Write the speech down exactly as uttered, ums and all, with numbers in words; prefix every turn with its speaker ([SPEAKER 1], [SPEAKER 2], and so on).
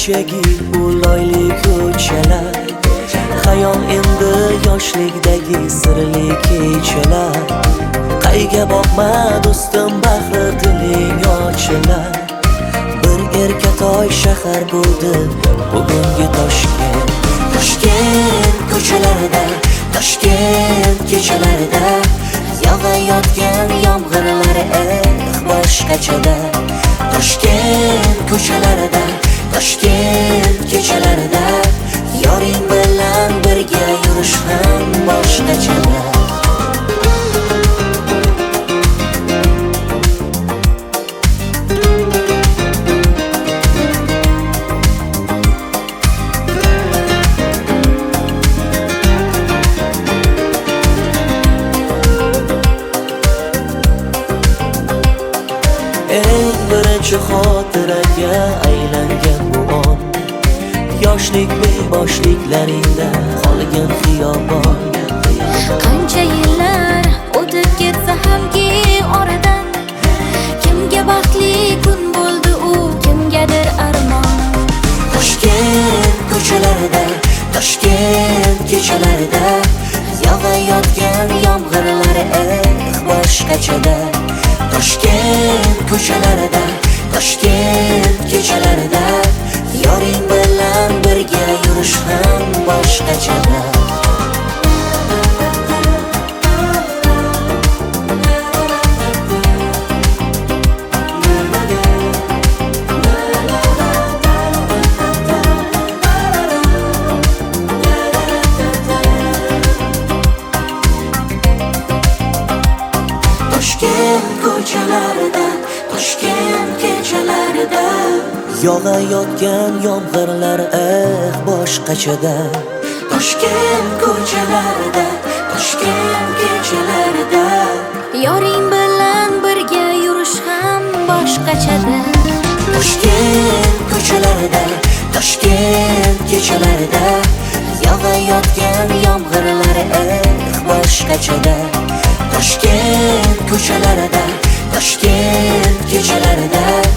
[SPEAKER 1] shunchaki bu loyli ko'chalar, xayol endi yoshlikdagi sirli kechalar. Qayga boqma do'stim, bahri diling ochilar. Bir erkatoy shahar bo'ldi bugungi Toshkent. Toshkent ko'chalarida, Toshkent kechalarida yog'ayotgan yomg'irlar eh boshqachada. Toshkent ko'chalarida, Toshkent kechalarida yoring bilan birga yurish ham boshqachada. Eng birinchi xotiraga aylangan bu on, yoshlik beboshliklaringda qolgan xiyobon.
[SPEAKER 2] Qancha yillar o'tib ketsa hamki oradan, kimga baxtli kun bo'ldi u, kimgadir armon.
[SPEAKER 1] Toshkent ko'chalarida, Toshkent kechalarida yog'ayotgan yomg'irlar eh boshqachada. Toshkent ko'chalarida, Toshkent kechalarida yoring bilan birga yurish ham boshqachada. Toshkent ko'chalarida, Toshkent kechalarida yog'ayotgan yomg'irlar eh boshqachada. Toshkent ko'chalarida, Toshkent kechalarida
[SPEAKER 2] Yoring bilan birga yurish ham boshqachada.
[SPEAKER 1] Toshkent ko'chalarida, Toshkent kechalarida yog'ayotgan yomg'irlar eh boshqachada. Toshkent ko'chalarida, Toshkent kechalarida